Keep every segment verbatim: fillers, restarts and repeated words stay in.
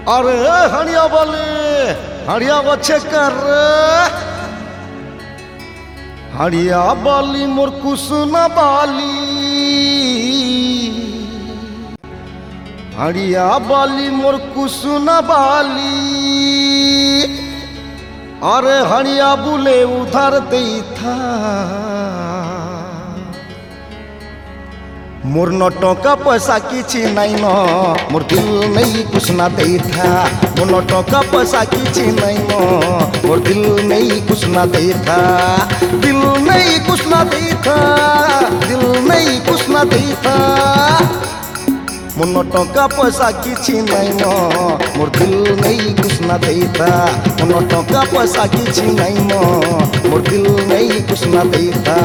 अरे हणिया बोले हणिया बच्चे कर हणिया बाली मोर कुसुना बाली हणिया बाली मोर कुसुना बाली अरे हणिया बुले उधार दे था मोर न टका पैसा किछि नहीं न मोर दिल नहीं कुछ ना दे था मोर न टका पैसा किछि नहीं न मोर दिल नहीं कुछ ना दे था दिल नहीं कुछ ना दे था दिल नहीं कुछ ना दे था मोर न टका पैसा किछि नहीं न मोर दिल नहीं कुछ ना दे था मोर न टका पैसा किछि नहीं न मोर दिल नहीं कुछ ना दे था।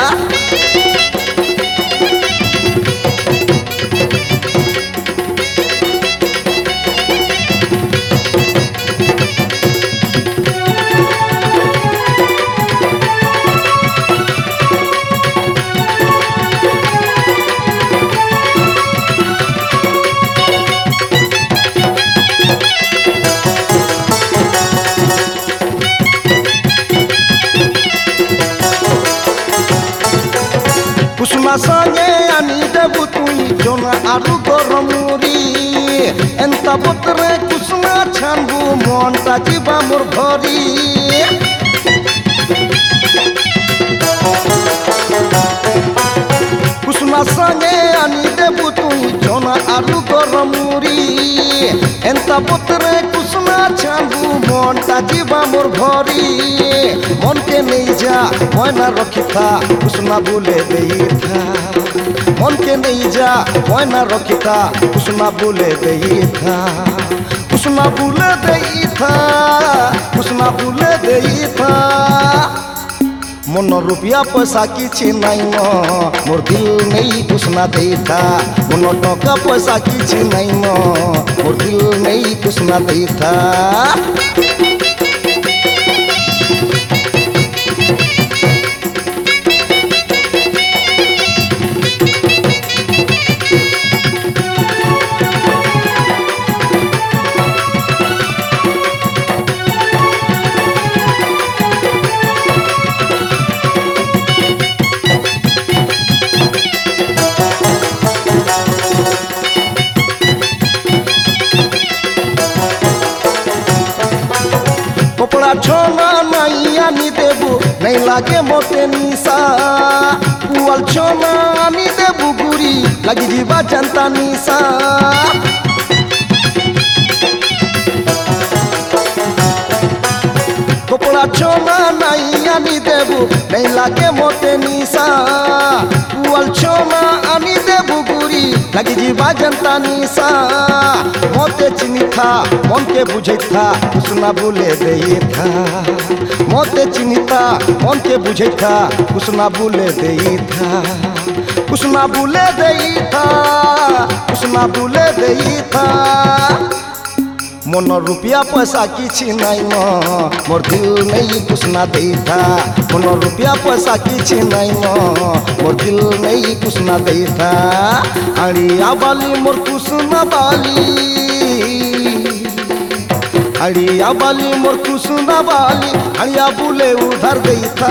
कुसुमा संगे आनी देबु तुई जोना आरु गरमुरी एंता बोतरे कुसुमा छानबु मनटा जीवा मोर भरी कुसुमा संगे आनी देबु तुई जोना आरु गरमुरी एंता बोतरे कुसुमा छानबु मनटा जीवा मोर भरी मन के नहीं जा मना रखी था कुसुमा बोले दे था मन के नहीं जा मना रखी था कुसुमा बोले दे था कुसुमा बोले दे था कुसुमा बोले दे था मन रुपया पैसा किछि नहीं न मोर दिल नहीं कुछ ना दे था मन टका पैसा किछि नहीं न मोर दिल नहीं कुछ ना दे था। कपड़ा छोना नहीं आनी देबू नहीं लागे मोटे निशा पुआल छोना आनी देबू गुरी लगी जीवा जनता निशा कपड़ा छोना नहीं आनी देबू नहीं लागे मोटे निशा पुआल छोना आनी देबू गुरी लगी जीवा जनता निशा मोते चिनी था मन के बुझे था कुसुमा बोले दे था मोते चिनी था मन के बुझे था कुसुमा बोले दे था कुसुमा बोले दे था कुसुमा बोले दे था मन रुपया पैसा किछि नहीं न मोर दिल नहीं कुछ ना दे था मन रुपया पैसा किछि नहीं न मोर दिल नहीं कुछ ना दे था हणिया बाली मोर कुसुमा बाली हणिया बाली मोर कुसुमा बाली हणिया बुले उधार दे था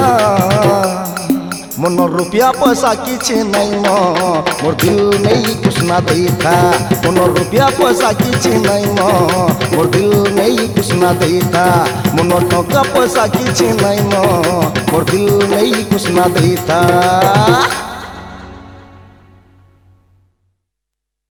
मन रुपया पैसा किछि नहीं न मोर दिल नहीं कुछ ना दे था मन रुपया पैसा किछि नहीं न मोर दिल नहीं कुछ ना दे था मन टका पैसा किछि नहीं न मोर दिल नहीं कुछ ना दे था।